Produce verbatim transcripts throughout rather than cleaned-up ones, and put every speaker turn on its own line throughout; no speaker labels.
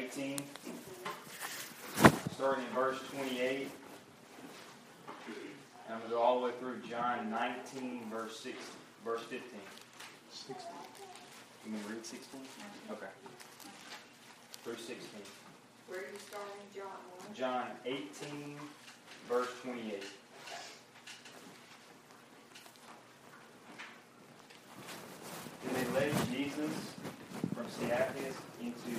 eighteen, starting in verse twenty-eight. And I'm going to go all the way through John nineteen, verse six, verse fifteen.
sixteen.
You mean read sixteen? Okay. Through sixteen.
Where are you starting, John one?
John eighteen, verse twenty-eight. And they led Jesus from Caiaphas into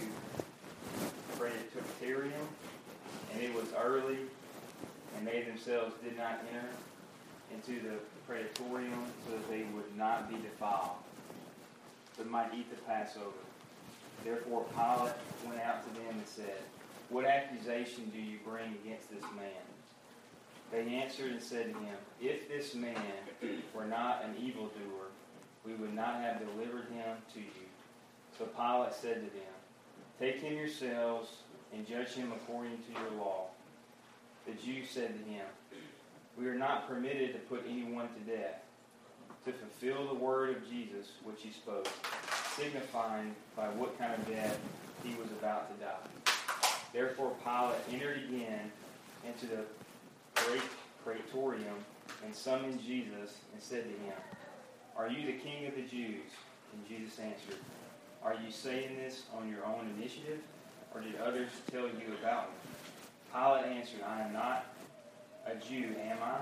Praetorium, and it was early, and they themselves did not enter into the Praetorium so that they would not be defiled, but might eat the Passover. Therefore Pilate went out to them and said, "What accusation do you bring against this man?" They answered and said to him, "If this man were not an evildoer, we would not have delivered him to you." So Pilate said to them, "Take him yourselves and judge him according to your law." The Jews said to him, "We are not permitted to put anyone to death, to fulfill the word of Jesus which he spoke, signifying by what kind of death he was about to die." Therefore Pilate entered again into the Praetorium and summoned Jesus and said to him, "Are you the king of the Jews?" And Jesus answered, "Are you saying this on your own initiative, or did others tell you about me?" Pilate answered, "I am not a Jew, am I?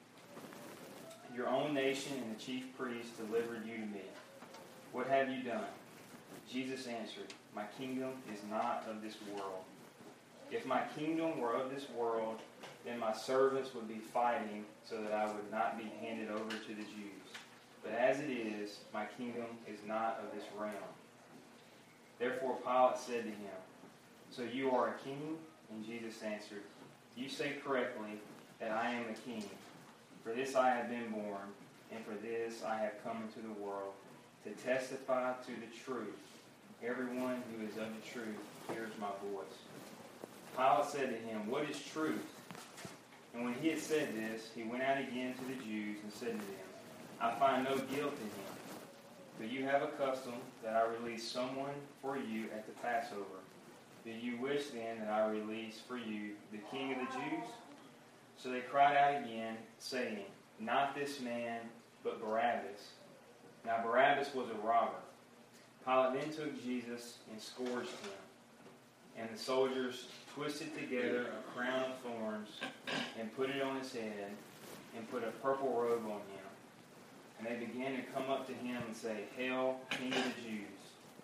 Your own nation and the chief priests delivered you to me. What have you done?" Jesus answered, "My kingdom is not of this world. If my kingdom were of this world, then my servants would be fighting so that I would not be handed over to the Jews. But as it is, my kingdom is not of this realm." Therefore Pilate said to him, "So you are a king?" And Jesus answered, "You say correctly that I am a king. For this I have been born, and for this I have come into the world, to testify to the truth. Everyone who is of the truth hears my voice." Pilate said to him, "What is truth?" And when he had said this, he went out again to the Jews and said to them, "I find no guilt in him. But you have a custom that I release someone for you at the Passover. Do you wish then that I release for you the king of the Jews?" So they cried out again, saying, "Not this man, but Barabbas." Now Barabbas was a robber. Pilate then took Jesus and scourged him. And the soldiers twisted together a crown of thorns and put it on his head and put a purple robe on him. And they began to come up to him and say, "Hail, King of the Jews,"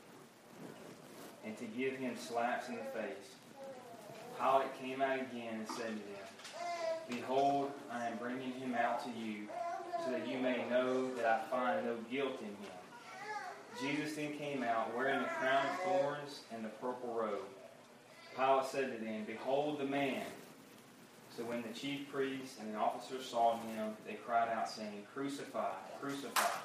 and to give him slaps in the face. Pilate came out again and said to them, "Behold, I am bringing him out to you, so that you may know that I find no guilt in him." Jesus then came out, wearing the crown of thorns and the purple robe. Pilate said to them, "Behold the man." So when the chief priests and the officers saw him, they cried out, saying, "Crucify, crucify."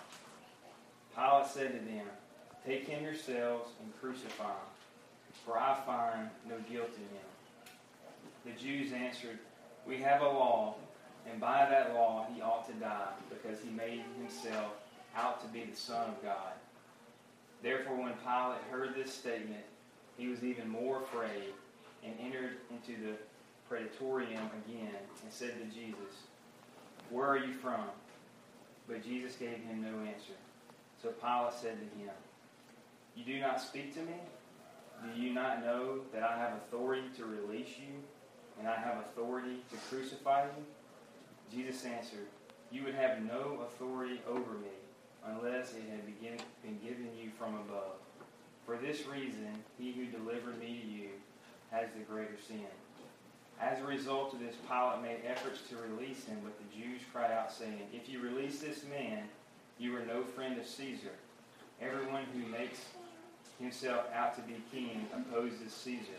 Pilate said to them, "Take him yourselves and crucify him, for I find no guilt in him." The Jews answered, "We have a law, and by that law he ought to die, because he made himself out to be the Son of God." Therefore when Pilate heard this statement, he was even more afraid, and entered into the Praetorium again, and said to Jesus, "Where are you from?" But Jesus gave him no answer. So Pilate said to him, "You do not speak to me? Do you not know that I have authority to release you, and I have authority to crucify you?" Jesus answered, "You would have no authority over me, unless it had begin, been given you from above. For this reason, he who delivered me to you has the greater sin." As a result of this, Pilate made efforts to release him, but the Jews cried out, saying, "If you release this man, you are no friend of Caesar. Everyone who makes himself out to be king opposes Caesar."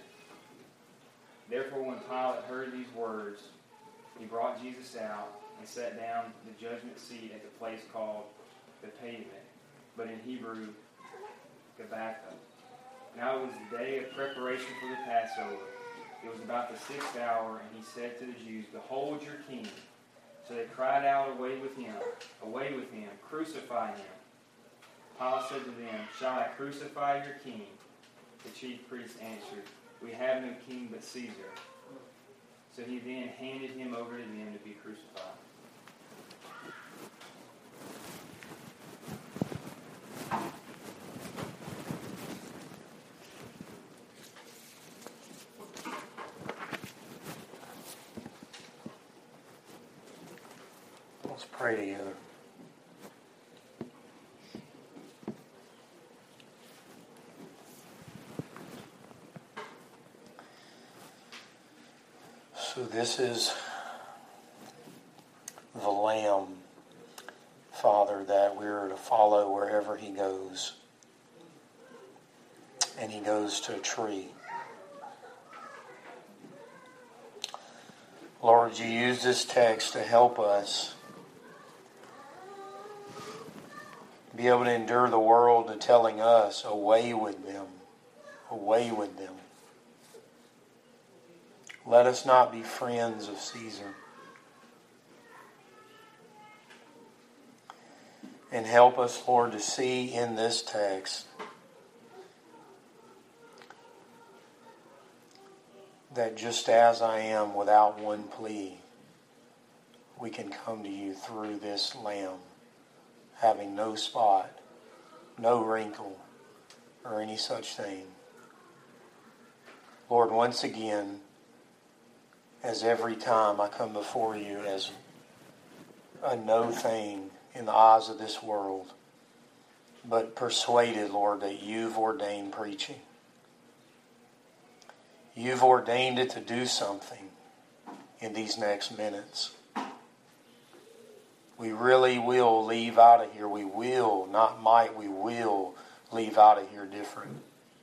Therefore when Pilate heard these words, he brought Jesus out and sat down the judgment seat at the place called the Pavement, but in Hebrew, Gabbatha. Now it was the day of preparation for the Passover. It was about the sixth hour, and he said to the Jews, "Behold your king." So they cried out, "Away with him! Away with him! Crucify him!" Pilate said to them, "Shall I crucify your king?" The chief priests answered, We have no king but Caesar. So he then handed him over to them to be crucified.
Let's pray together. So this is the Lamb, Father, that we're to follow wherever he goes. And he goes to a tree. Lord, you use this text to help us be able to endure the world to telling us, away with them, away with them. Let us not be friends of Caesar. And help us, Lord, to see in this text that just as I am without one plea, we can come to you through this Lamb, having no spot, no wrinkle, or any such thing. Lord, once again, as every time I come before you as a no thing in the eyes of this world, but persuaded, Lord, that you've ordained preaching. You've ordained it to do something in these next minutes. We really will leave out of here. We will, not might, we will leave out of here different.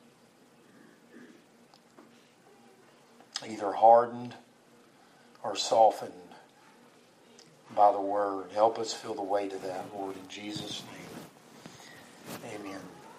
Either hardened or softened by the word. Help us feel the weight of that, Lord, in Jesus' name. Amen.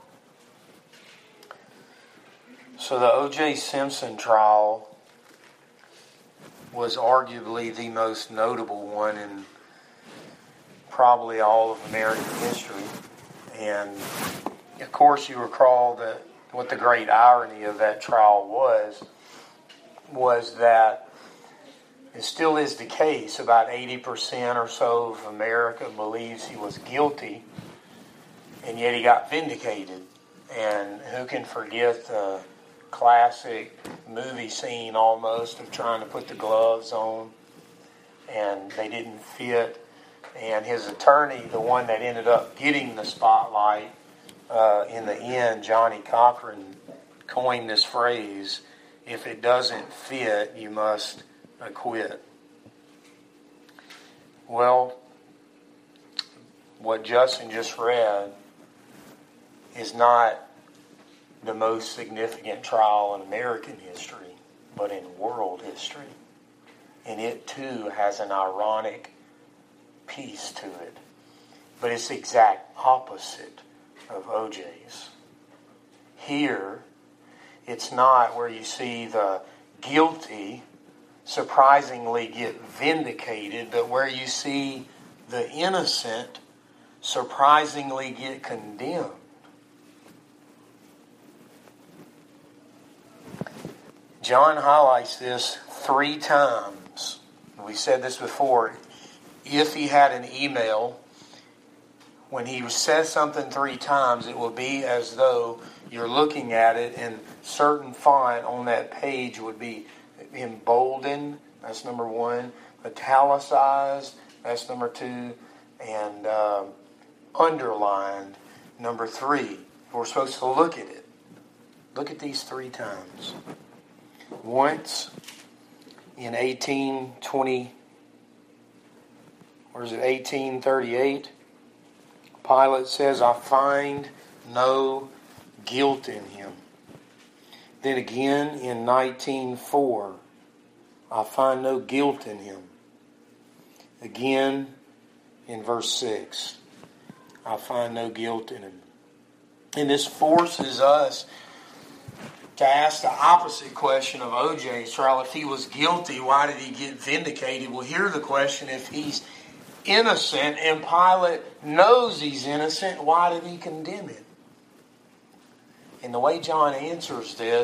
So the O J Simpson trial was arguably the most notable one in probably all of American history. And of course you recall that what the great irony of that trial was, was that it still is the case. About eighty percent or so of America believes he was guilty, and yet he got vindicated. And who can forget the classic movie scene almost of trying to put the gloves on, and they didn't fit. And his attorney, the one that ended up getting the spotlight uh, in the end, Johnny Cochran, coined this phrase, if it doesn't fit, you must acquit. Well, what Justin just read is not the most significant trial in American history, but in world history. And it too has an ironic piece to it. But it's the exact opposite of O J's. Here, it's not where you see the guilty surprisingly get vindicated, but where you see the innocent surprisingly get condemned. John highlights this three times. We said this before. If he had an email, when he says something three times, it will be as though you're looking at it and certain font on that page would be emboldened, that's number one, italicized, that's number two, and uh, underlined, number three. We're supposed to look at it. Look at these three times. Once in eighteen twenty, or is it eighteen thirty-eight? Pilate says, I find no guilt in him. Then again in nineteen oh four, I find no guilt in him. Again in verse six, I find no guilt in him. And this forces us to ask the opposite question of O J's trial. If he was guilty, why did he get vindicated? Well, here's the question. If he's innocent and Pilate knows he's innocent, why did he condemn him? And the way John answers this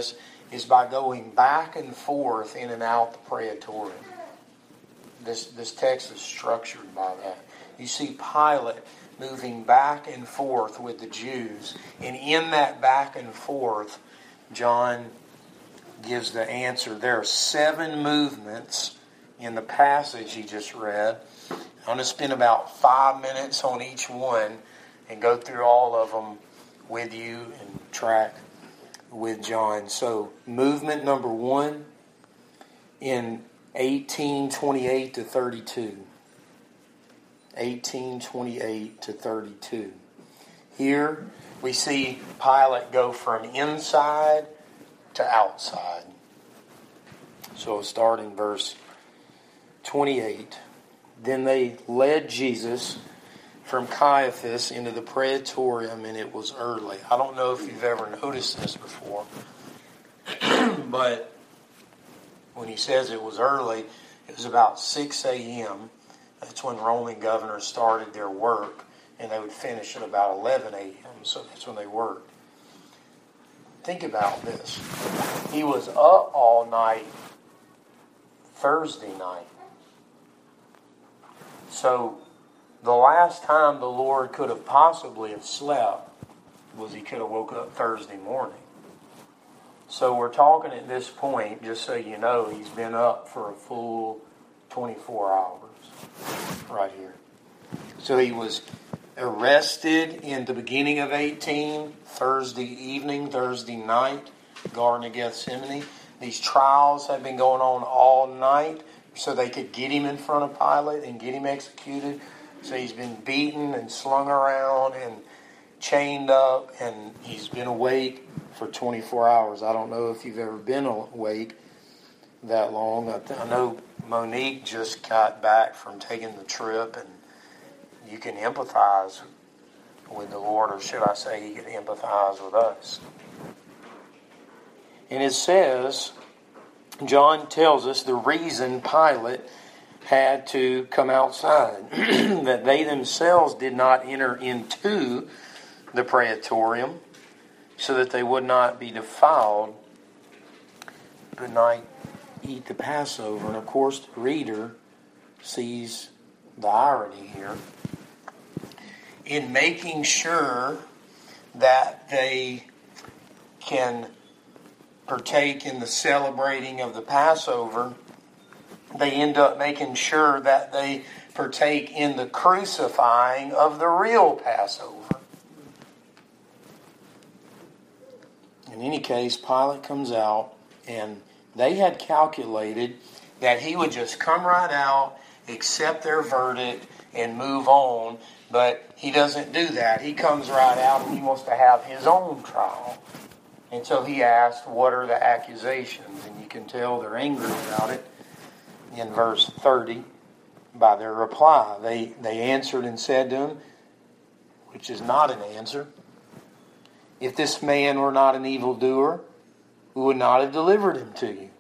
is by going back and forth in and out the praetorium. This, this text is structured by that. You see Pilate moving back and forth with the Jews. And in that back and forth, John gives the answer. There are seven movements in the passage he just read. I'm going to spend about five minutes on each one and go through all of them with you and track with John. So, movement number one in eighteen twenty-eight to thirty-two. eighteen twenty-eight to thirty-two. Here we see Pilate go from inside to outside. So we'll start in verse twenty-eight. Then they led Jesus from Caiaphas into the praetorium, and it was early. I don't know if you've ever noticed this before, but when he says it was early, it was about six a.m. That's when Roman governors started their work, and they would finish at about eleven a.m., so that's when they worked. Think about this. He was up all night Thursday night. So the last time the Lord could have possibly have slept was he could have woke up Thursday morning. So we're talking at this point, just so you know, he's been up for a full twenty-four hours right here. So he was arrested in the beginning of eighteen, Thursday evening, Thursday night, Garden of Gethsemane. These trials had been going on all night so they could get him in front of Pilate and get him executed. So he's been beaten and slung around and chained up, and he's been awake for twenty-four hours. I don't know if you've ever been awake that long. I, th- I know Monique just got back from taking the trip, and you can empathize with the Lord, or should I say he can empathize with us. And it says, John tells us the reason Pilate had to come outside, that they themselves did not enter into the praetorium so that they would not be defiled, but not eat the Passover. And of course the reader sees the irony here. In making sure that they can partake in the celebrating of the Passover, they end up making sure that they partake in the crucifying of the real Passover. In any case, Pilate comes out, and they had calculated that he would just come right out, accept their verdict, and move on. But he doesn't do that. He comes right out and he wants to have his own trial. And so he asked, what are the accusations? And you can tell they're angry about it in verse thirty by their reply. They, they answered and said to him, which is not an answer, if this man were not an evildoer, we would not have delivered him to you.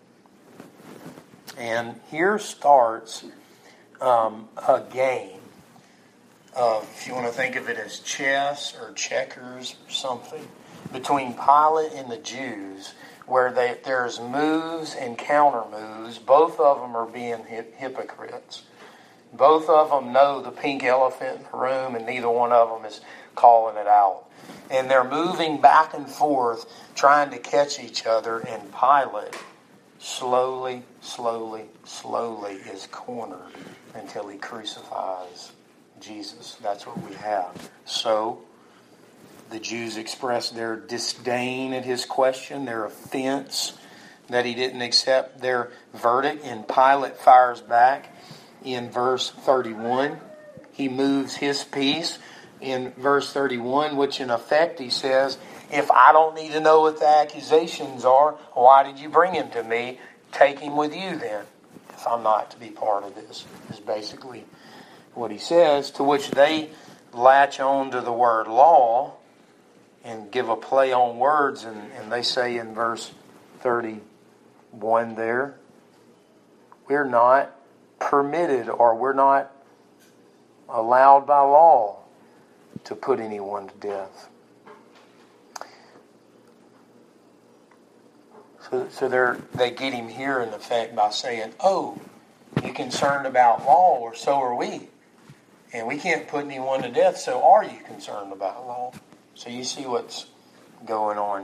And here starts um, a game of, if you want to think of it as chess or checkers or something, between Pilate and the Jews, where they, there's moves and counter moves. Both of them are being hip, hypocrites. Both of them know the pink elephant in the room, and neither one of them is calling it out. And they're moving back and forth, trying to catch each other, and Pilate slowly, slowly, slowly is cornered until he crucifies Jesus. That's what we have. So the Jews express their disdain at his question, their offense that he didn't accept their verdict, and Pilate fires back in verse thirty-one. He moves his piece in verse thirty-one, which in effect he says, if I don't need to know what the accusations are, why did you bring him to me? Take him with you then, if I'm not to be part of this, is basically what he says, to which they latch on to the word law and give a play on words, and, and they say in verse thirty-one there, we're not permitted, or we're not allowed by law to put anyone to death. So, so they're, they get him here in effect by saying, oh, you're concerned about law, or so are we. And we can't put anyone to death, so are you concerned about law? So you see what's going on.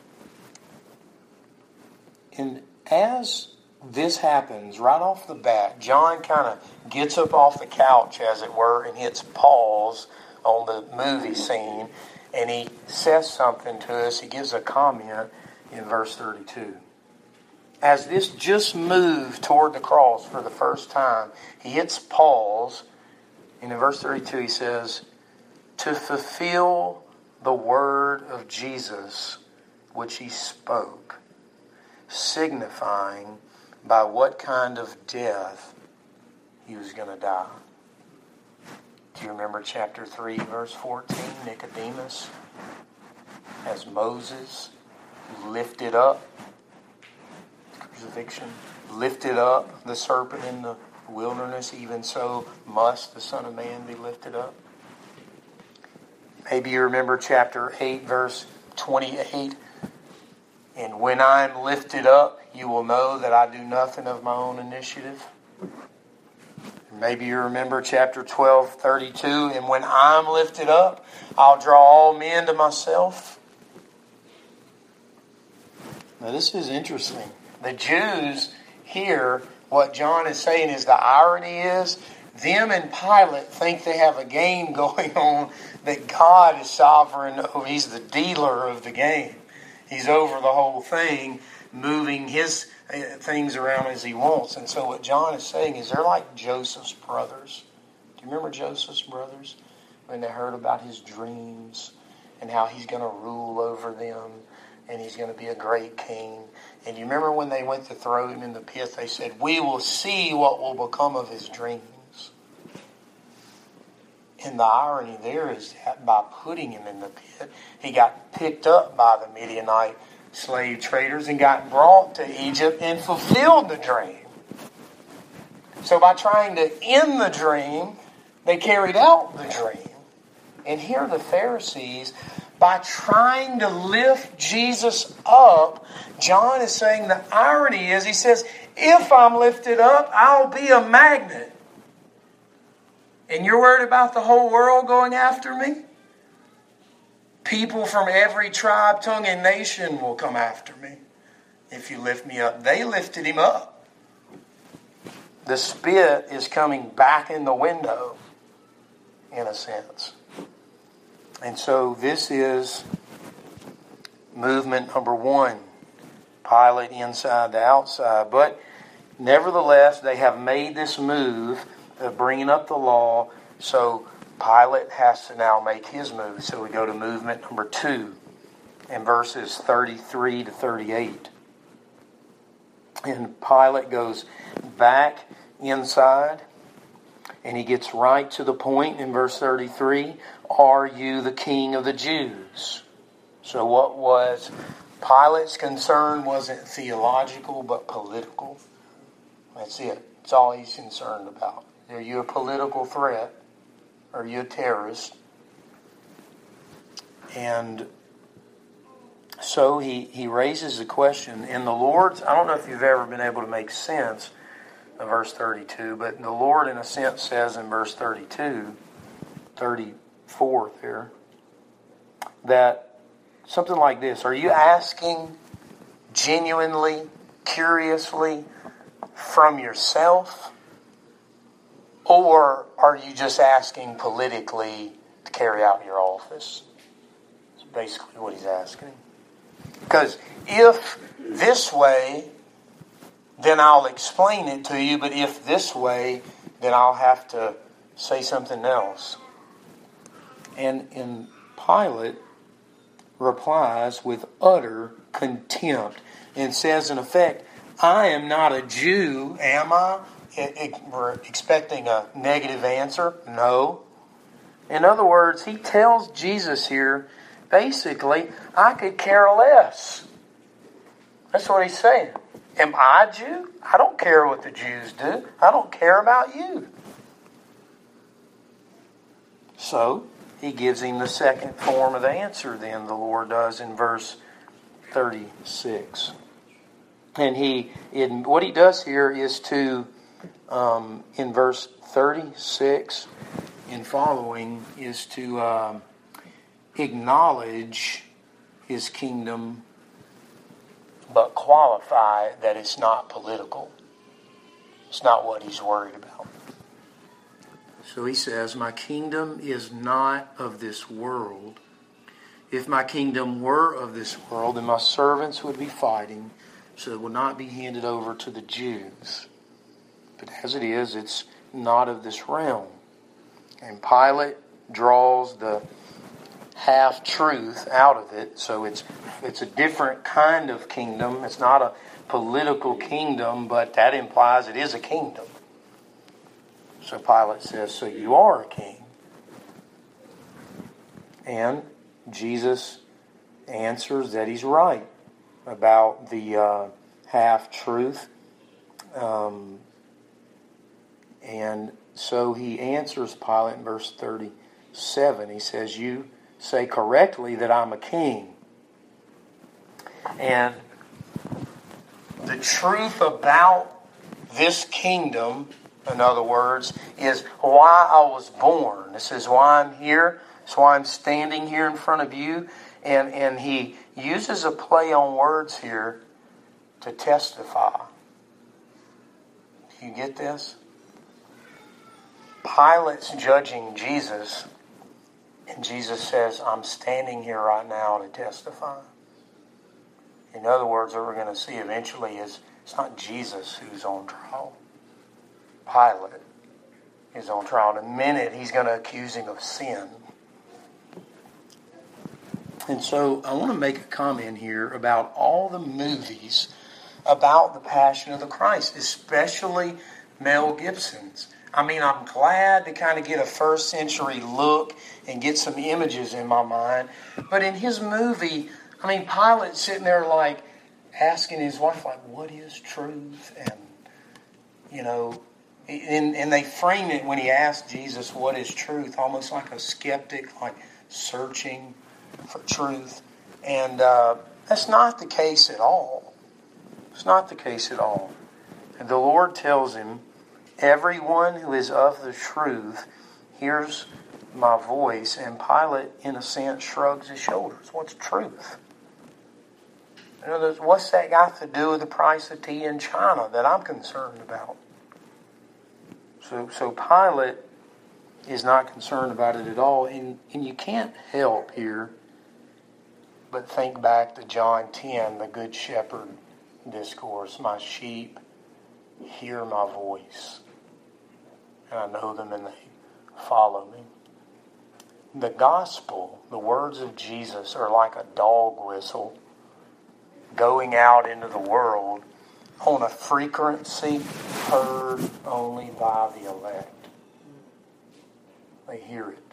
And as this happens, right off the bat, John kind of gets up off the couch, as it were, and hits pause on the movie scene, and he says something to us. He gives a comment in verse thirty-two. As this just moved toward the cross for the first time, he hits pause, and in verse thirty-two he says, to fulfill the word of Jesus which he spoke, signifying by what kind of death he was going to die. Do you remember chapter three, verse fourteen? Nicodemus, as Moses lifted up crucifixion, lifted up the serpent in the wilderness, even so must the Son of Man be lifted up. Maybe you remember chapter eight, verse twenty-eight. And when I am lifted up, you will know that I do nothing of my own initiative. Maybe you remember chapter twelve, thirty-two. And when I'm lifted up, I'll draw all men to myself. Now this is interesting. The Jews here, what John is saying is the irony is, them and Pilate think they have a game going on, that God is sovereign. He's the dealer of the game. He's over the whole thing, moving his things around as he wants. And so what John is saying is they're like Joseph's brothers. Do you remember Joseph's brothers? When they heard about his dreams and how he's going to rule over them and he's going to be a great king. And you remember when they went to throw him in the pit, they said, we will see what will become of his dreams. And the irony there is that by putting him in the pit, he got picked up by the Midianite slave traders and got brought to Egypt and fulfilled the dream. So by trying to end the dream, they carried out the dream. And here the Pharisees, by trying to lift Jesus up, John is saying the irony is, he says, if I'm lifted up, I'll be a magnet. And you're worried about the whole world going after me? People from every tribe, tongue, and nation will come after me if you lift me up. They lifted him up. The spit is coming back in the window, in a sense. And so this is movement number one. Pilate inside to outside. But nevertheless, they have made this move of bringing up the law, so Pilate has to now make his move. So we go to movement number two in verses thirty-three to thirty-eight. And Pilate goes back inside, and he gets right to the point in verse thirty-three. Are you the king of the Jews? So what was Pilate's concern wasn't theological, but political. That's it. That's all he's concerned about. Are you a political threat? Are you a terrorist? And so he, he raises the question. In the Lord's, I don't know if you've ever been able to make sense of verse thirty-two, but the Lord in a sense says in verse thirty-two, thirty-four there, that something like this. Are you asking genuinely, curiously from yourself? Or are you just asking politically to carry out your office? That's basically what he's asking. Because if this way, then I'll explain it to you. But if this way, then I'll have to say something else. And, and Pilate replies with utter contempt and says, in effect, I am not a Jew, am I? It, it, we're expecting a negative answer. No. In other words, he tells Jesus here, basically, I could care less. That's what he's saying. Am I a Jew? I don't care what the Jews do. I don't care about you. So, he gives him the second form of the answer then, the Lord does in verse thirty-six. And he, in, what he does here is to, um, in verse thirty-six and following, is to um, acknowledge his kingdom, but qualify that it's not political. It's not what he's worried about. So he says, my kingdom is not of this world. If my kingdom were of this world, then my servants would be fighting, so it would not be handed over to the Jews. But as it is, it's not of this realm. And Pilate draws the half-truth out of it. So it's it's a different kind of kingdom. It's not a political kingdom, but that implies it is a kingdom. So Pilate says, so you are a king. And Jesus answers that he's right about the uh, half-truth. Um, and so he answers Pilate in verse thirty-seven. He says, you say correctly that I'm a king. And the truth about this kingdom, in other words, is why I was born. This is why I'm here. It's why I'm standing here in front of you. And, and he uses a play on words here to testify. Do you get this? Pilate's judging Jesus, and Jesus says, I'm standing here right now to testify. In other words, what we're going to see eventually is it's not Jesus who's on trial. Pilate is on trial. In a minute, he's going to accuse him of sin. And so I want to make a comment here about all the movies about the Passion of the Christ, especially Mel Gibson's. I mean, I'm glad to kind of get a first century look and get some images in my mind. But in his movie, I mean, Pilate's sitting there like asking his wife, like, what is truth? And, you know, and, and they frame it when he asked Jesus, what is truth? Almost like a skeptic, like searching for truth. And uh, that's not the case at all. It's not the case at all. And the Lord tells him, everyone who is of the truth hears my voice. And Pilate, in a sense, shrugs his shoulders. What's truth? In other words, what's that got to do with the price of tea in China that I'm concerned about? So, so Pilate is not concerned about it at all. And, and you can't help here but think back to John ten, the Good Shepherd discourse. My sheep hear my voice, and I know them and they follow me. The gospel, the words of Jesus, are like a dog whistle going out into the world on a frequency heard only by the elect. They hear it.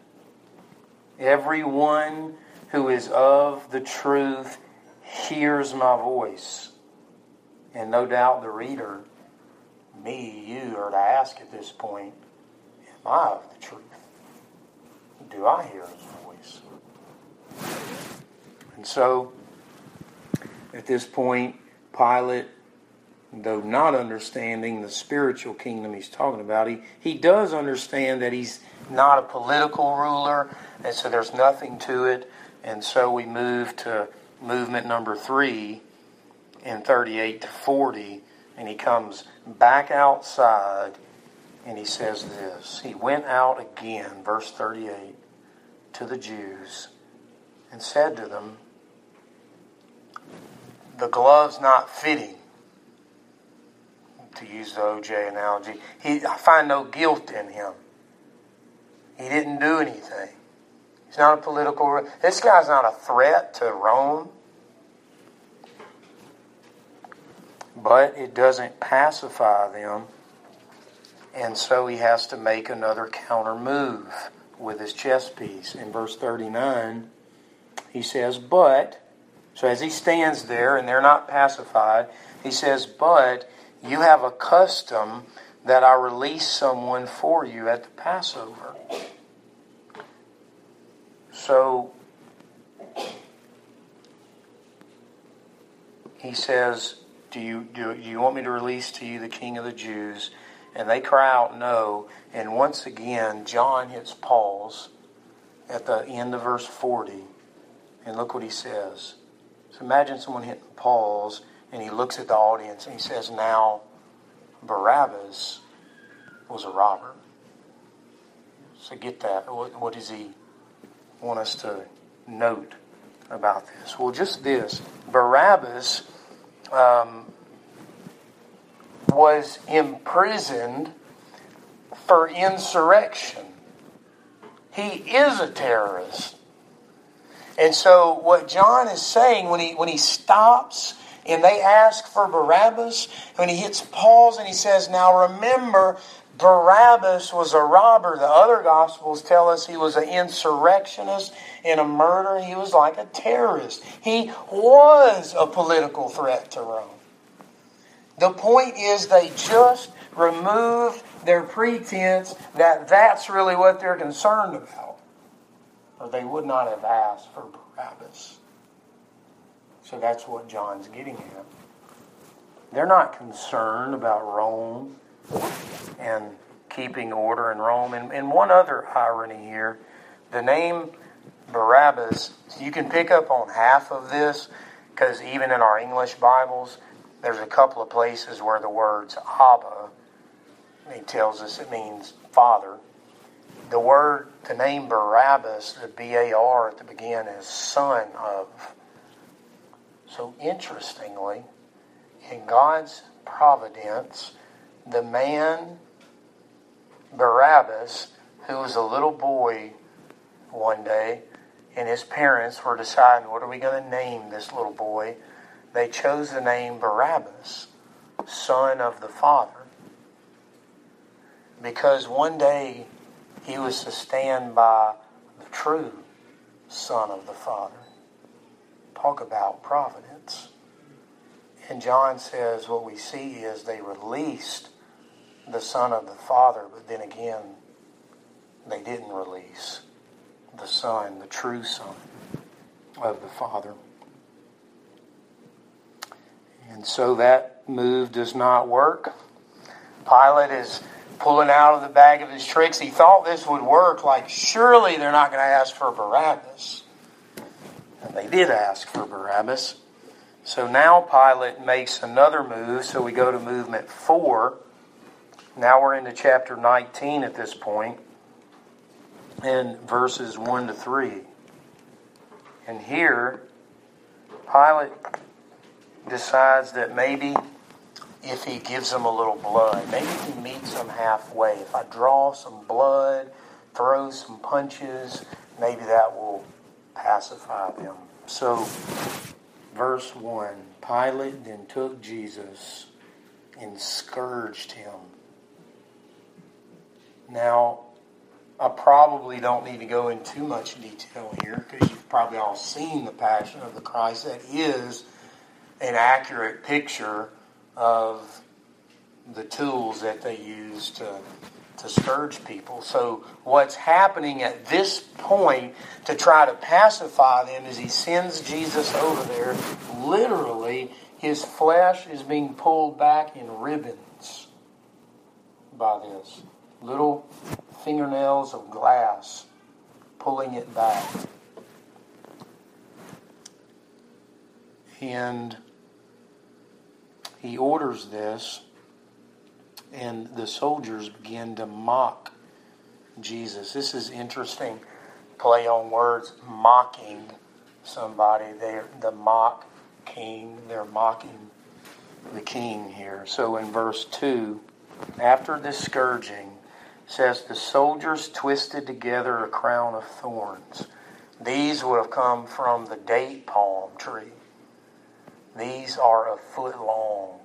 Everyone who is of the truth hears my voice. And no doubt the reader, me, you, are to ask at this point, am I of the truth? Do I hear his voice? And so, at this point, Pilate, though not understanding the spiritual kingdom he's talking about, he, he does understand that he's not a political ruler, and so there's nothing to it. And so we move to movement number three in thirty-eight to forty, and he comes back outside and he says this. He went out again, verse thirty-eight, to the Jews and said to them, the glove's not fitting, to use the O J analogy. He, I find no guilt in him. He didn't do anything. He's not a political... This guy's not a threat to Rome. But it doesn't pacify them. And so he has to make another counter move with his chess piece. In verse thirty-nine, he says, but... So as he stands there and they're not pacified, he says, but you have a custom that I release someone for you at the Passover. So he says, Do you, do, do you want me to release to you the King of the Jews? And they cry out, no. And once again, John hits pause at the end of verse forty. And look what he says. So imagine someone hitting pause, and he looks at the audience, and he says, now, Barabbas was a robber. So get that. What, what does he want us to note about this? Well, just this. Barabbas um, was imprisoned for insurrection. He is a terrorist. And so what John is saying when he when he stops and they ask for Barabbas, when he hits pause and he says, now remember, Barabbas was a robber. The other Gospels tell us he was an insurrectionist and a murderer. He was like a terrorist. He was a political threat to Rome. The point is they just removed their pretense that that's really what they're concerned about. Or they would not have asked for Barabbas. So that's what John's getting at. They're not concerned about Rome and keeping order in Rome. And, and one other irony here, the name Barabbas, you can pick up on half of this, because even in our English Bibles, there's a couple of places where the words Abba, he tells us it means father. The word, the name Barabbas, the B A R at the beginning, is son of. So interestingly, in God's providence, the man Barabbas, who was a little boy one day, and his parents were deciding, what are we going to name this little boy? They chose the name Barabbas, son of the Father. Because one day he was to stand by the true Son of the Father. Talk about providence. And John says what we see is they released the Son of the Father, but then again, they didn't release the Son, the true Son of the Father. And so that move does not work. Pilate is pulling out of the bag of his tricks. He thought this would work, like surely they're not going to ask for Barabbas. And they did ask for Barabbas. So now Pilate makes another move. So we go to movement four. Now we're into chapter nineteen at this point, in verses one to three. And here, Pilate decides that maybe if he gives them a little blood, maybe he meets them halfway. If I draw some blood, throw some punches, maybe that will pacify them. So, verse one, Pilate then took Jesus and scourged him. Now, I probably don't need to go into too much detail here, because you've probably all seen the Passion of the Christ. That is an accurate picture of the tools that they use to, to scourge people. So what's happening at this point to try to pacify them is he sends Jesus over there. Literally, his flesh is being pulled back in ribbons by this. Little fingernails of glass pulling it back. And he orders this, and the soldiers begin to mock Jesus. This is interesting play on words, mocking somebody. They're the mock king. They're mocking the king here. So in verse two, after this scourging, it says, the soldiers twisted together a crown of thorns. These would have come from the date palm tree. These are a foot long.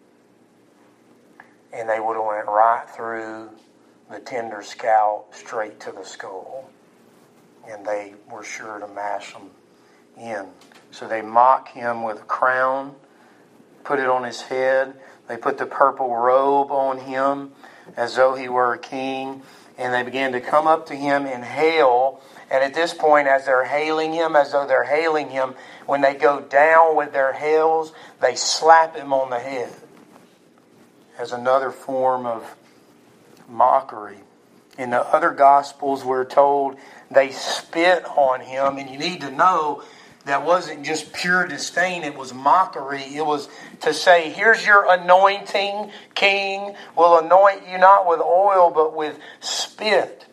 And they would have went right through the tender scalp straight to the skull. And they were sure to mash them in. So they mock him with a crown, put it on his head. They put the purple robe on him as though he were a king. And they began to come up to him and hail And at this point, as they're hailing him, as though they're hailing him, when they go down with their hails, they slap him on the head as another form of mockery. In the other Gospels, we're told they spit on him. And you need to know that wasn't just pure disdain. It was mockery. It was to say, here's your anointing, king. We'll anoint you not with oil, but with spit.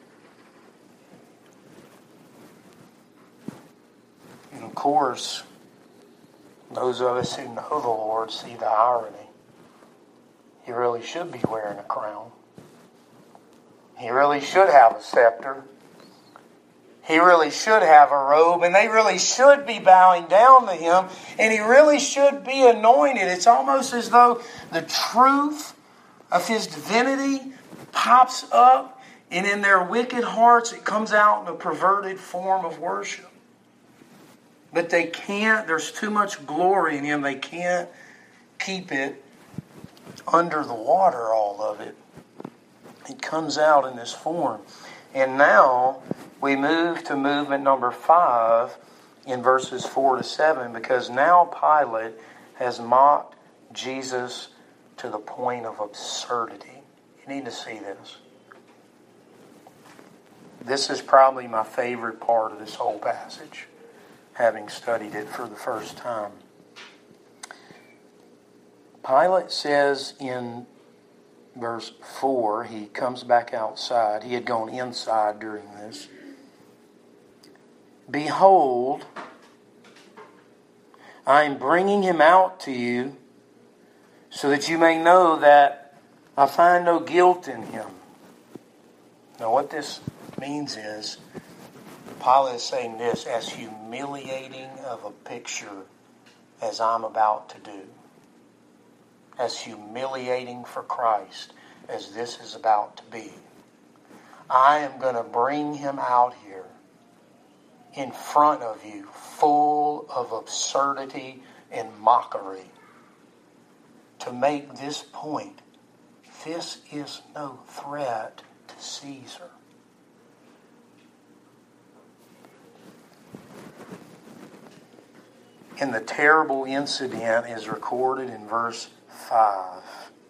And of course, those of us who know the Lord see the irony. He really should be wearing a crown. He really should have a scepter. He really should have a robe, and they really should be bowing down to him, and he really should be anointed. It's almost as though the truth of his divinity pops up, and in their wicked hearts it comes out in a perverted form of worship. But they can't, there's too much glory in him, they can't keep it under the water, all of it. It comes out in this form. And now we move to movement number five in verses four to seven, because now Pilate has mocked Jesus to the point of absurdity. You need to see this. This is probably my favorite part of this whole passage, having studied it for the first time. Pilate says in verse four, he comes back outside. He had gone inside during this. Behold, I am bringing him out to you so that you may know that I find no guilt in him. Now what this means is, Pilate is saying this, as humiliating of a picture as I'm about to do, as humiliating for Christ as this is about to be, I am going to bring him out here in front of you, full of absurdity and mockery, to make this point. This is no threat to Caesar. And the terrible incident is recorded in verse five.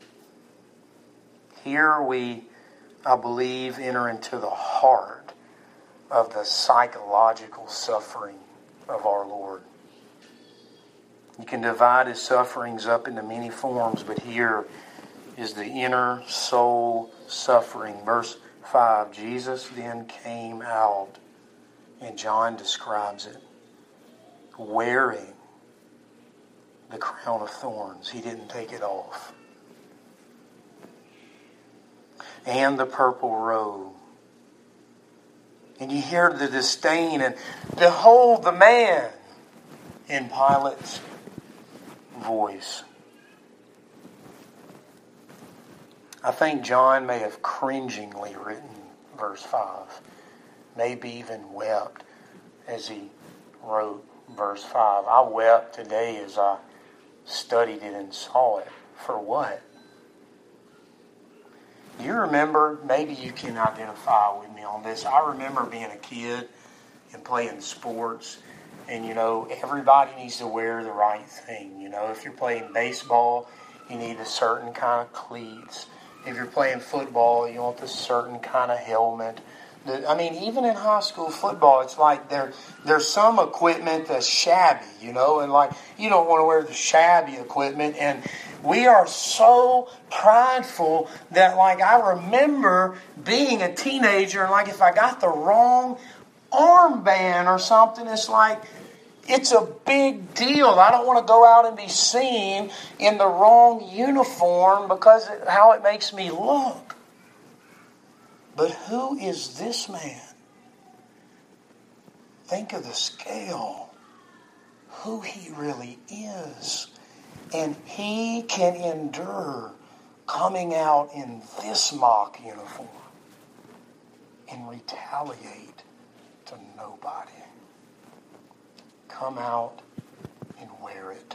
Here we, I believe, enter into the heart of the psychological suffering of our Lord. You can divide his sufferings up into many forms, but here is the inner soul suffering. Verse five, Jesus then came out, and John describes it, wearing the crown of thorns. He didn't take it off. And the purple robe. And you hear the disdain, and behold the man in Pilate's voice. I think John may have cringingly written verse five. Maybe even wept as he wrote verse five. I wept today as I studied it and saw it. For what? You remember, maybe you can identify with me on this. I remember being a kid and playing sports, and you know, everybody needs to wear the right thing. You know, if you're playing baseball, you need a certain kind of cleats. If you're playing football, you want a certain kind of helmet. I mean, even in high school football, it's like there there's some equipment that's shabby, you know, and like you don't want to wear the shabby equipment. And we are so prideful that, like, I remember being a teenager, and like if I got the wrong armband or something, it's like it's a big deal. I don't want to go out and be seen in the wrong uniform because of how it makes me look. But who is this man? Think of the scale. Who he really is. And he can endure coming out in this mock uniform and retaliate to nobody. Come out and wear it.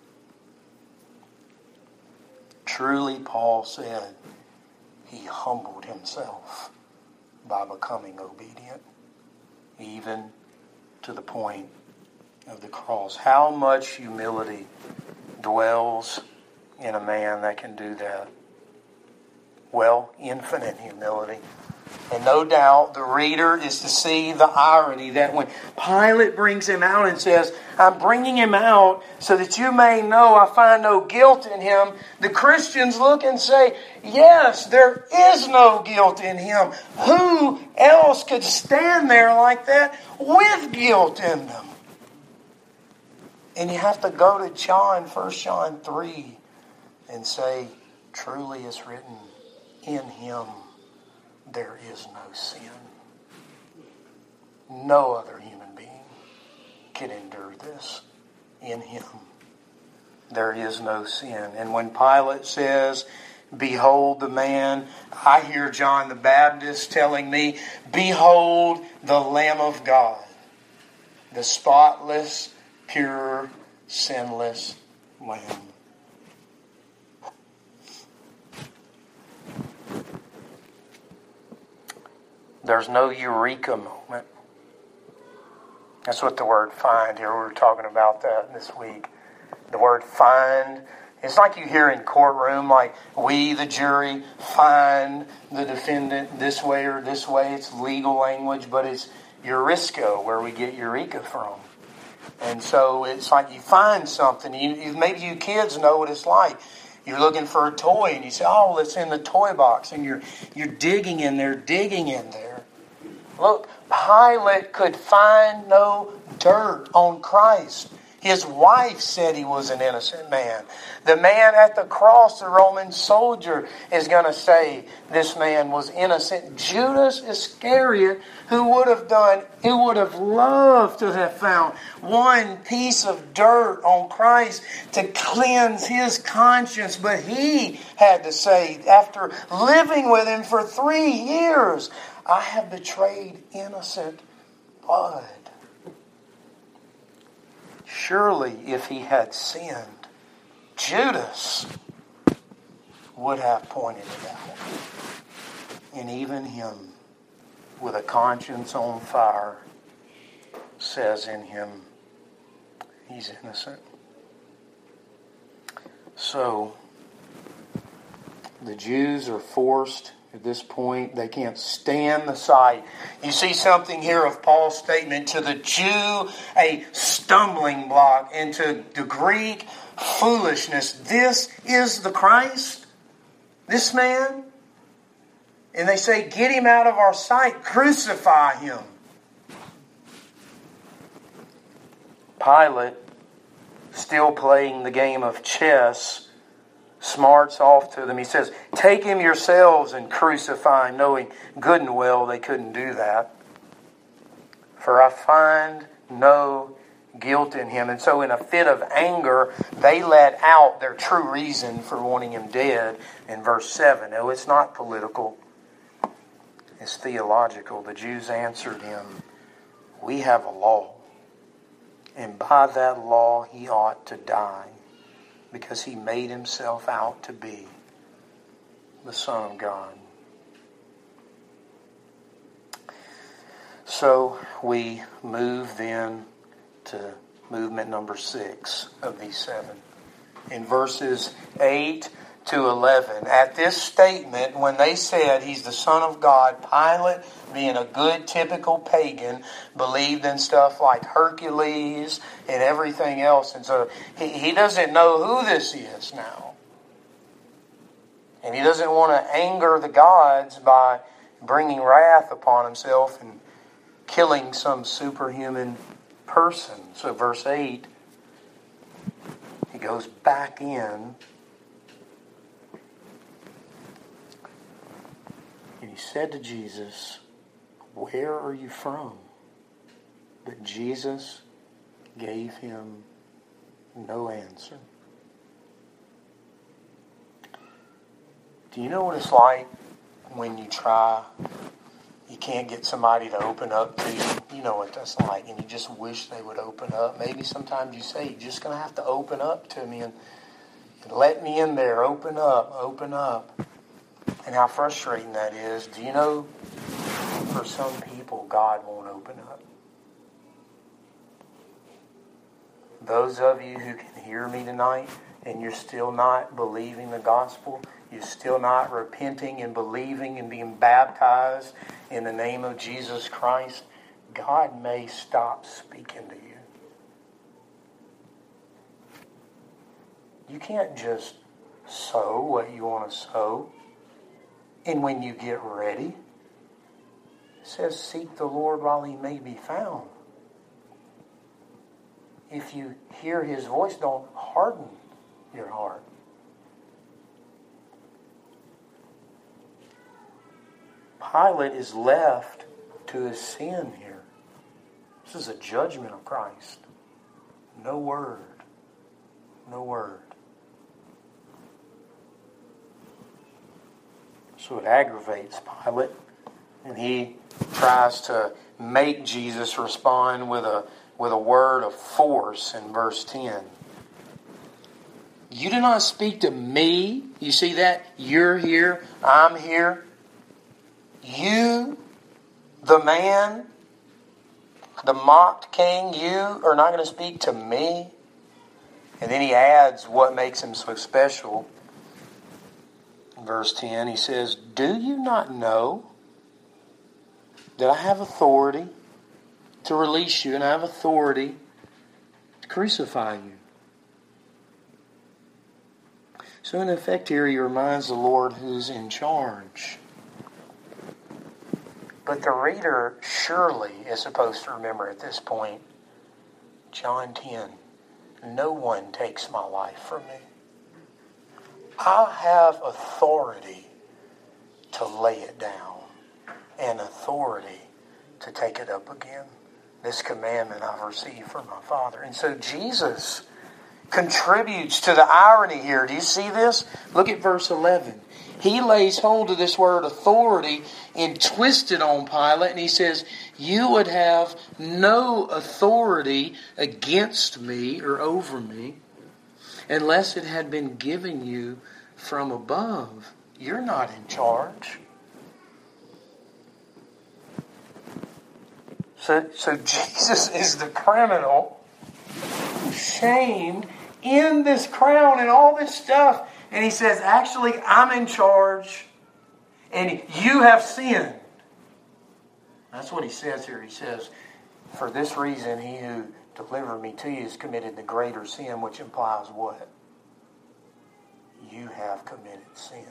Truly, Paul said, he humbled himself by becoming obedient. even to the point of the cross. How much humility dwells in a man that can do that? Well, infinite humility. And no doubt the reader is to see the irony that when Pilate brings him out and says, I'm bringing him out so that you may know I find no guilt in him, the Christians look and say, yes, there is no guilt in him. Who else could stand there like that with guilt in them? And you have to go to John, First John three, and say, truly it's written, in him there is no sin. No other human being can endure this. In him there is no sin. And when Pilate says, behold the man, I hear John the Baptist telling me, behold the Lamb of God, the spotless, pure, sinless Lamb. There's no eureka moment. That's what the word find here. We were talking about that this week. The word find, it's like you hear in courtroom, like we, the jury, find the defendant this way or this way. It's legal language, but it's Eurisco, where we get eureka from. And so it's like you find something. You, you, maybe you kids know what it's like. You're looking for a toy and you say, oh, it's in the toy box. And you're you're digging in there, digging in there. Look, Pilate could find no dirt on Christ. His wife said he was an innocent man. The man at the cross, the Roman soldier, is going to say this man was innocent. Judas Iscariot, who would have done, who would have loved to have found one piece of dirt on Christ to cleanse his conscience. But he had to say, after living with him for three years, I have betrayed innocent blood. Surely, if he had sinned, Judas would have pointed it out. And even him, with a conscience on fire, says in him, he's innocent. So, the Jews are forced at this point. They can't stand the sight. You see something here of Paul's statement, to the Jew a stumbling block, and to the Greek foolishness. This is the Christ? This man? And they say, get him out of our sight. Crucify him. Pilate, still playing the game of chess, smarts off to them. He says, take him yourselves and crucify him, knowing good and well they couldn't do that. For I find no guilt in him. And so in a fit of anger, they let out their true reason for wanting him dead in verse seven. No, it's not political. It's theological. The Jews answered him, we have a law, and by that law he ought to die, because he made himself out to be the Son of God. So we move then to movement number six of these seven. In verses eight to eleven, at this statement, when they said he's the Son of God, Pilate, being a good typical pagan, believed in stuff like Hercules and everything else. And so he, he doesn't know who this is now. And he doesn't want to anger the gods by bringing wrath upon himself and killing some superhuman person. So verse eight, he goes back in. And he said to Jesus, where are you from? But Jesus gave him no answer. Do you know what it's like when you try, you can't get somebody to open up to you? You know what that's like, and you just wish they would open up. Maybe sometimes you say, you're just going to have to open up to me and, and let me in there. Open up, open up. And how frustrating that is. Do you know, for some people, God won't open up. those of you who can hear me tonight and you're still not believing the gospel, you're still not repenting and believing and being baptized in the name of Jesus Christ, God may stop speaking to you. You can't just sow what you want to sow. And when you get ready, it says, seek the Lord while he may be found. If you hear his voice, don't harden your heart. Pilate is left to his sin here. This is a judgment of Christ. No word. No word. So it aggravates Pilate, and he tries to make Jesus respond with a with a word of force in verse ten. You do not speak to me. You see that? You're here. I'm here. You, the man, the mocked king, you are not going to speak to me. And then he adds what makes him so special. In verse ten, he says, do you not know that I have authority to release you and I have authority to crucify you? So in effect here, he reminds the Lord who's in charge. But the reader surely is supposed to remember at this point, John ten, no one takes my life from me. I have authority to lay it down and authority to take it up again. This commandment I've received from my Father. And so Jesus contributes to the irony here. Do you see this? Look at verse eleven. He lays hold of this word authority and twists it on Pilate, and he says, you would have no authority against me or over me unless it had been given you from above. You're not in charge. So, so Jesus is the criminal, shamed in this crown and all this stuff. And he says, actually, I'm in charge and you have sinned. That's what he says here. He says, for this reason, he who delivered me to you has committed the greater sin, which implies what? You have committed sin.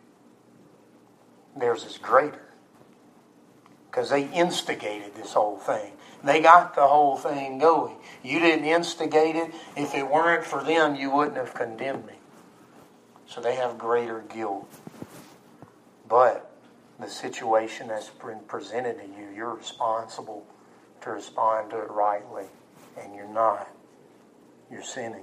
Theirs is greater. Because they instigated this whole thing. They got the whole thing going. You didn't instigate it. If it weren't for them, you wouldn't have condemned me. So they have greater guilt. But the situation that's been presented to you, you're responsible to respond to it rightly. And you're not. You're sinning.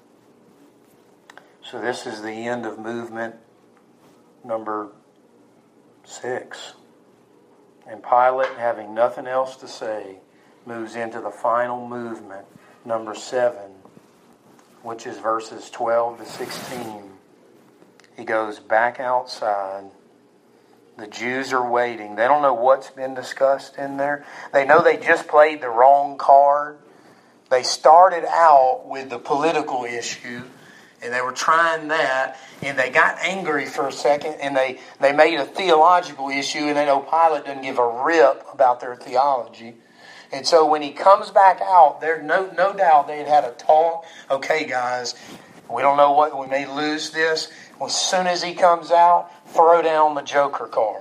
So this is the end of movement number six. And Pilate, having nothing else to say, moves into the final movement, number seven, which is verses twelve to sixteen. He goes back outside. The Jews are waiting. They don't know what's been discussed in there. They know they just played the wrong card. They started out with the political issue, and they were trying that, and they got angry for a second, and they, they made a theological issue, and they know Pilate doesn't give a rip about their theology. And so when he comes back out, there's no, no doubt they had had a talk. Okay, guys, we don't know what, we may lose this. Well, as soon as he comes out, throw down the Joker card.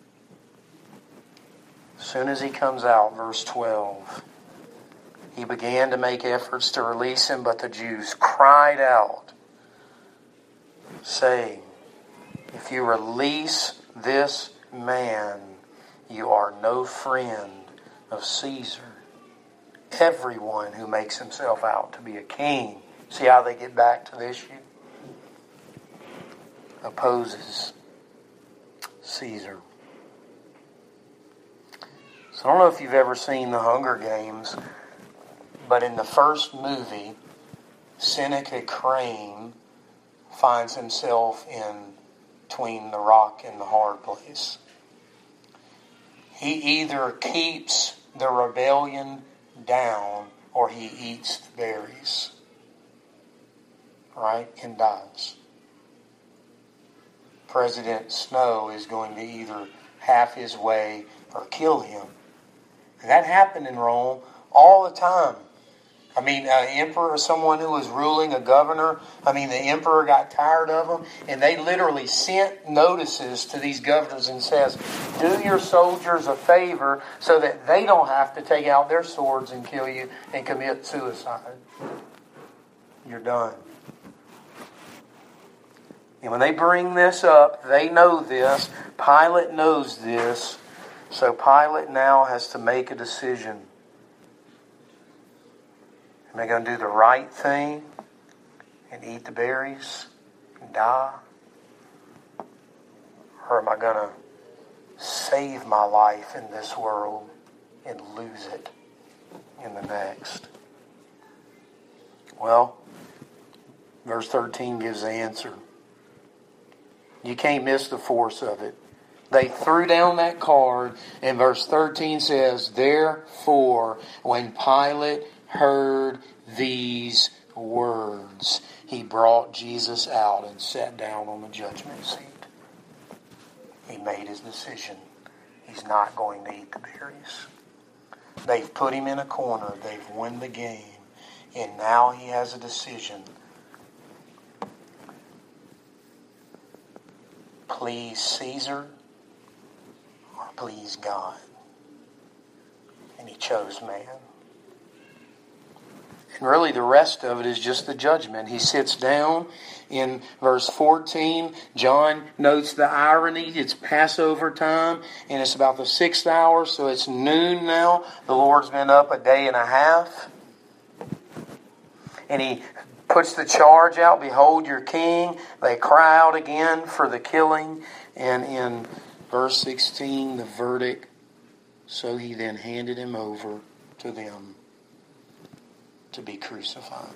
As soon as he comes out, verse twelve, he began to make efforts to release him, but the Jews cried out, saying, if you release this man, you are no friend of Caesar. Everyone who makes himself out to be a king, see how they get back to the issue? Opposes Caesar. So I don't know if you've ever seen The Hunger Games, but in the first movie, Seneca Crane finds himself in between the rock and the hard place. He either keeps the rebellion down or he eats the berries. Right? And dies. President Snow is going to either have his way or kill him. And that happened in Rome all the time. I mean, an emperor, someone who was ruling, a governor, I mean, the emperor got tired of them, and they literally sent notices to these governors and says, do your soldiers a favor so that they don't have to take out their swords and kill you and commit suicide. You're done. And when they bring this up, they know this. Pilate knows this. So Pilate now has to make a decision. Am I going to do the right thing and eat the berries and die? Or am I going to save my life in this world and lose it in the next? Well, verse thirteen gives the answer. You can't miss the force of it. They threw down that card, and verse thirteen says, therefore, when Pilate heard these words, he brought Jesus out and sat down on the judgment seat. He made his decision. He's not going to eat the berries. They've put him in a corner. They've won the game. And now he has a decision. Please Caesar or please God? And he chose man. And really the rest of it is just the judgment. He sits down in verse fourteen. John notes the irony. It's Passover time and it's about the sixth hour, so it's noon now. The Lord's been up a day and a half. And he puts the charge out, behold your king. They cry out again for the killing. And in verse sixteen, the verdict, so he then handed him over to them to be crucified.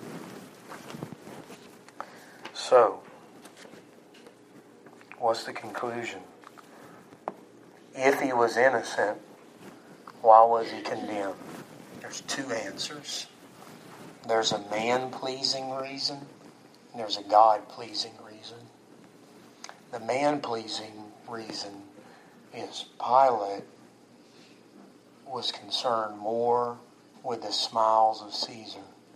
So, what's the conclusion? If he was innocent, why was he condemned? There's two answers. There's a man-pleasing reason, and there's a God-pleasing reason. The man-pleasing reason is Pilate was concerned more with the smiles of Caesar.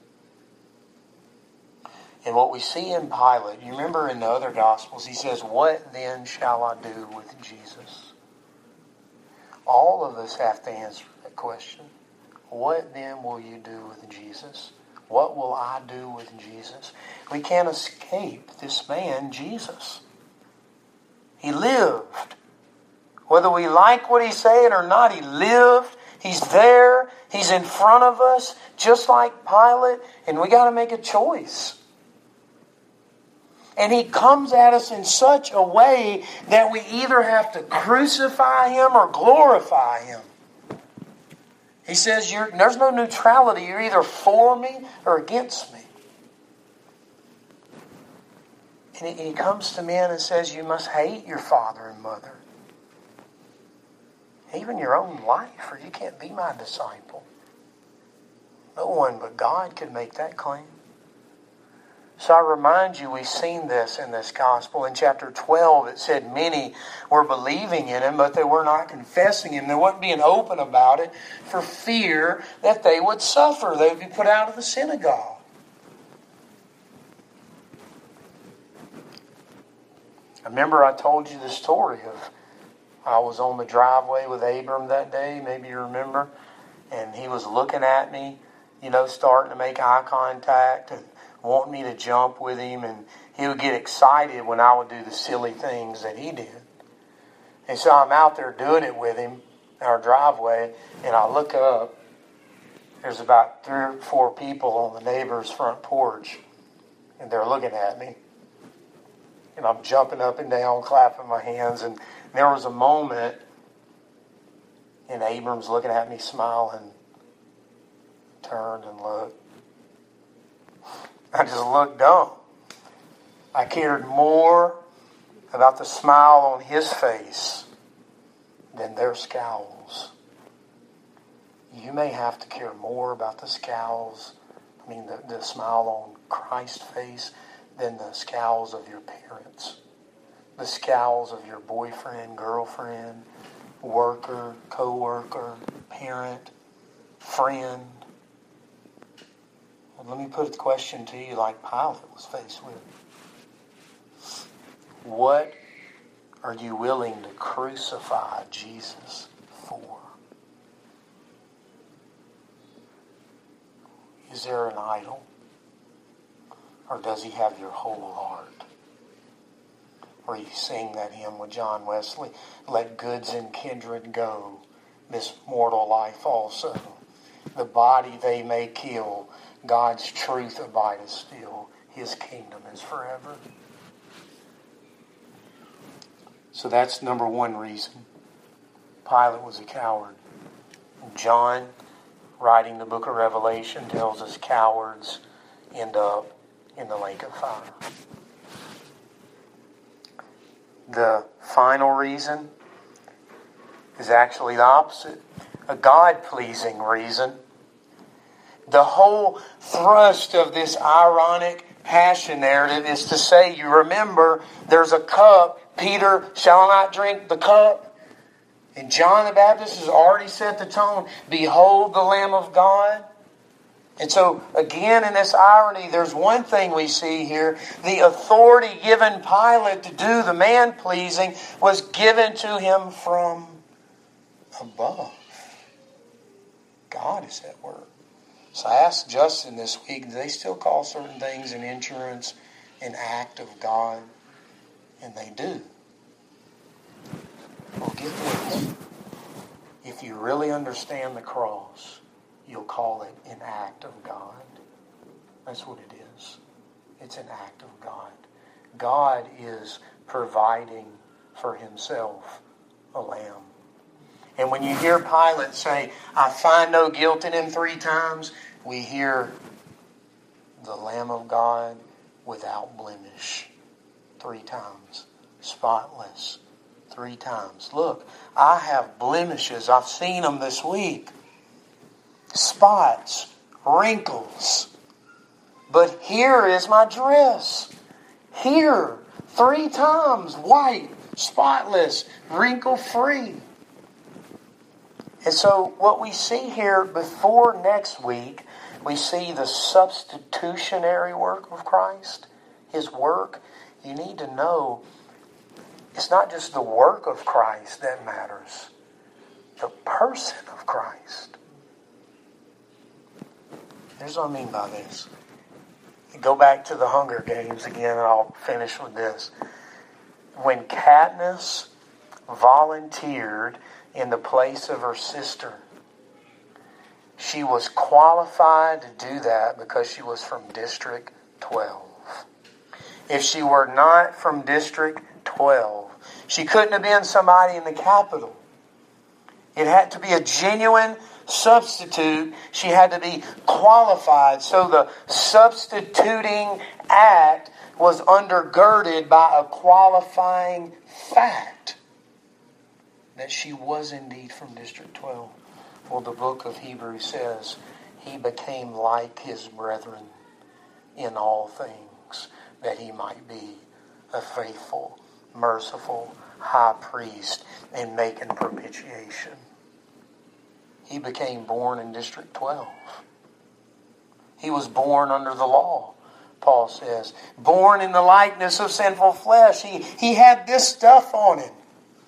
And what we see in Pilate, you remember in the other Gospels, he says, what then shall I do with Jesus? All of us have to answer that question. What then will you do with Jesus? What will I do with Jesus? We can't escape this man, Jesus. He lived. Whether we like what he's saying or not, he lived. He's there. He's in front of us, just like Pilate. And we got to make a choice. And he comes at us in such a way that we either have to crucify him or glorify him. He says, You're, there's no neutrality. You're either for me or against me. And he, and he comes to men and says, you must hate your father and mother. Even your own life, or you can't be my disciple. No one but God could make that claim. So I remind you, we've seen this in this gospel. In chapter twelve, it said many were believing in him, but they were not confessing him. They weren't being open about it for fear that they would suffer. They would be put out of the synagogue. I remember I told you the story of I was on the driveway with Abram that day, maybe you remember, and he was looking at me, you know, starting to make eye contact and wanting me to jump with him, and he would get excited when I would do the silly things that he did. And so I'm out there doing it with him in our driveway, and I look up, there's about three or four people on the neighbor's front porch, and they're looking at me. And I'm jumping up and down, clapping my hands, and there was a moment, and Abram's looking at me, smiling, turned and looked. I just looked dumb. I cared more about the smile on his face than their scowls. you may have to care more about the scowls, I mean the, the smile on Christ's face, than the scowls of your parents. The scowls of your boyfriend, girlfriend, worker, co-worker, parent, friend. And let me put the question to you like Pilate was faced with. What are you willing to crucify Jesus for? Is there an idol? Or does he have your whole heart? Or you sing that hymn with John Wesley, let goods and kindred go, this mortal life also. The body they may kill, God's truth abideth still. His kingdom is forever. So that's number one reason. Pilate was a coward. John, writing the book of Revelation, tells us cowards end up in the lake of fire. The final reason is actually the opposite. A God-pleasing reason. The whole thrust of this ironic passion narrative is to say, you remember, there's a cup. Peter, shall I not drink the cup? And John the Baptist has already set the tone. Behold the Lamb of God. And so, again, in this irony, there's one thing we see here. The authority given Pilate to do the man-pleasing was given to him from above. God is at work. So I asked Justin this week, do they still call certain things in insurance an act of God? And they do. Well, get this. If you really understand the cross, you'll call it an act of God. That's what it is. It's an act of God. God is providing for himself a lamb. And when you hear Pilate say, I find no guilt in him three times, we hear the Lamb of God without blemish three times. Spotless three times. Look, I have blemishes. I've seen them this week. Spots, wrinkles. But here is my dress. Here, three times, white, spotless, wrinkle-free. And so what we see here before next week, we see the substitutionary work of Christ. His work. You need to know it's not just the work of Christ that matters. The person of Christ. Here's what I mean by this. Go back to the Hunger Games again and I'll finish with this. When Katniss volunteered in the place of her sister, she was qualified to do that because she was from District twelve. If she were not from District twelve, she couldn't have been somebody in the Capitol. It had to be a genuine substitute. She had to be qualified. So the substituting act was undergirded by a qualifying fact that she was indeed from District twelve. Well, the book of Hebrews says he became like his brethren in all things, that he might be a faithful, merciful high priest and making propitiation. He became born in District twelve. He was born under the law, Paul says. Born in the likeness of sinful flesh. He, he had this stuff on him.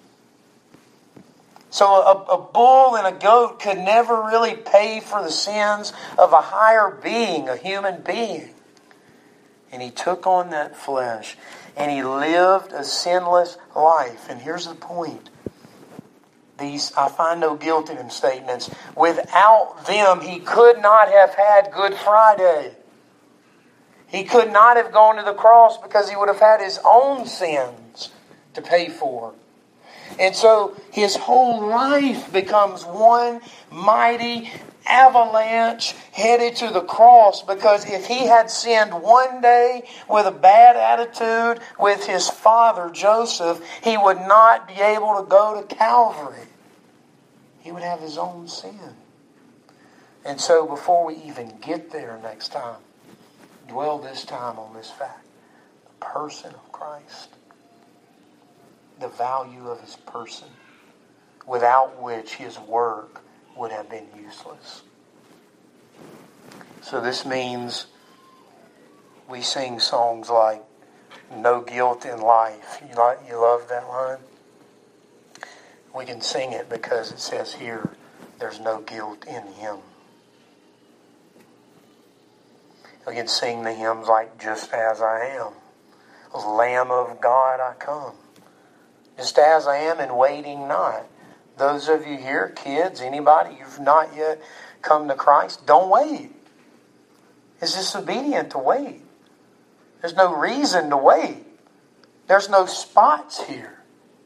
So a, a bull and a goat could never really pay for the sins of a higher being, a human being. And he took on that flesh. And he lived a sinless life. And here's the point. These I find no guilt in him statements. Without them, he could not have had Good Friday. He could not have gone to the cross because he would have had his own sins to pay for. And so his whole life becomes one mighty avalanche headed to the cross, because if he had sinned one day with a bad attitude with his father Joseph, he would not be able to go to Calvary. He would have his own sin. And so before we even get there next time, dwell this time on this fact. The person of Christ. The value of his person, without which his work would have been useless. So this means we sing songs like "No Guilt in Life." You like, you love that line? We can sing it because it says here, there's no guilt in him. We can sing the hymns like "Just As I Am." Lamb of God, I come. Just as I am and waiting not. Those of you here, kids, anybody, you've not yet come to Christ, don't wait. It's disobedient to wait. There's no reason to wait. There's no spots here.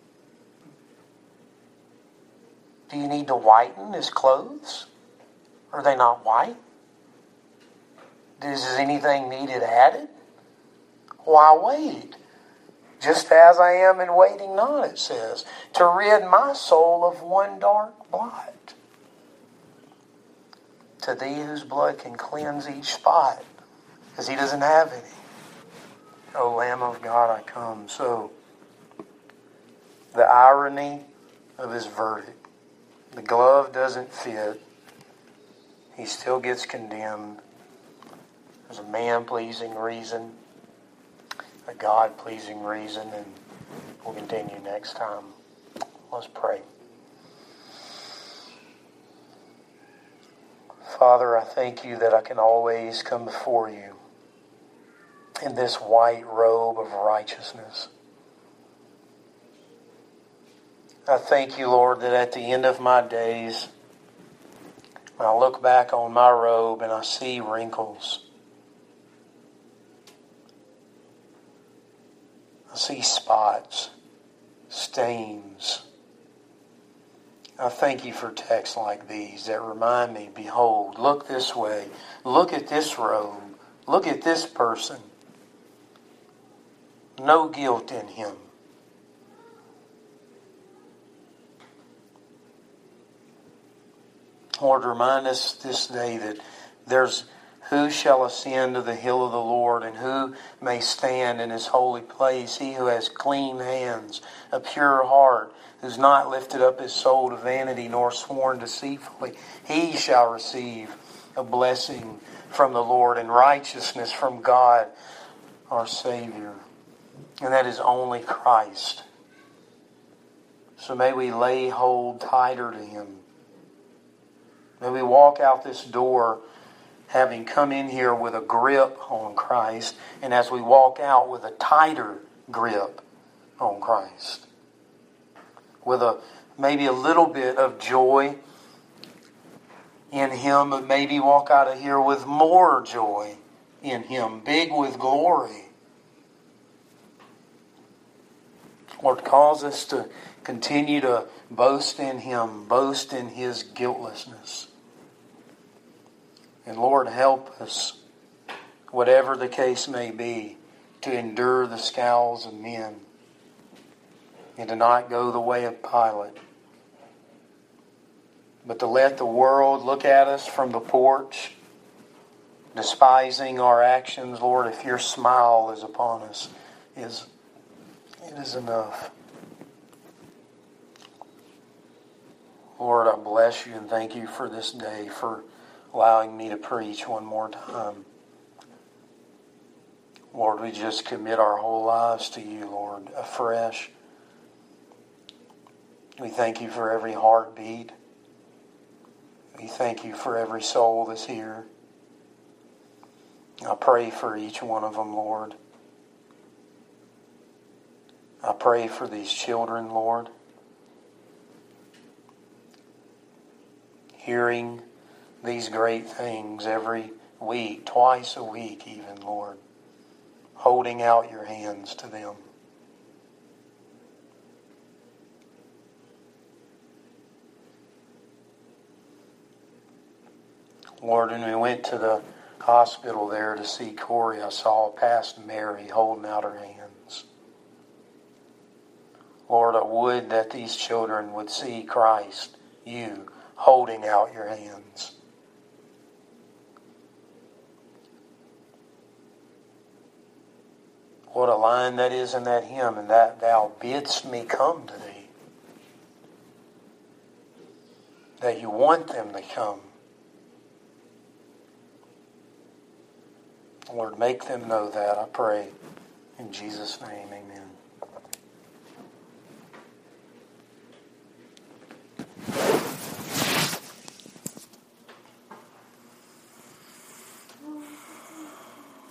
Do you need to whiten his clothes? Are they not white? Is anything needed added? Why wait? Just as I am and waiting not, it says, to rid my soul of one dark blot. To thee whose blood can cleanse each spot, because he doesn't have any. O Lamb of God, I come. So, the irony of his verdict. The glove doesn't fit. He still gets condemned. There's a man-pleasing reason, a God-pleasing reason, and we'll continue next time. Let's pray. Father, I thank you that I can always come before you in this white robe of righteousness. I thank you, Lord, that at the end of my days, I look back on my robe and I see wrinkles. I see spots, stains. I thank you for texts like these that remind me, behold, look this way, look at this robe, look at this person. No guilt in him. Lord, remind us this day that there's who shall ascend to the hill of the Lord, and who may stand in his holy place? He who has clean hands, a pure heart, who's not lifted up his soul to vanity, nor sworn deceitfully. He shall receive a blessing from the Lord and righteousness from God, our Savior. And that is only Christ. So may we lay hold tighter to him. May we walk out this door having come in here with a grip on Christ, and as we walk out with a tighter grip on Christ. With a maybe a little bit of joy in him, but maybe walk out of here with more joy in him, big with glory. Lord, cause us to continue to boast in him, boast in his guiltlessness. And Lord, help us, whatever the case may be, to endure the scowls of men and to not go the way of Pilate, but to let the world look at us from the porch, despising our actions. Lord, if your smile is upon us, is it is enough. Lord, I bless you and thank you for this day, for allowing me to preach one more time. Lord, we just commit our whole lives to you, Lord, afresh. We thank you for every heartbeat. We thank you for every soul that's here. I pray for each one of them, Lord. I pray for these children, Lord. Hearing these great things every week, twice a week even, Lord. Holding out your hands to them. Lord, when we went to the hospital there to see Corey, I saw past Mary holding out her hands. Lord, I would that these children would see Christ, you, holding out your hands. What a line that is in that hymn, and that thou bidst me come to thee. That you want them to come. Lord, make them know that, I pray. In Jesus' name, amen.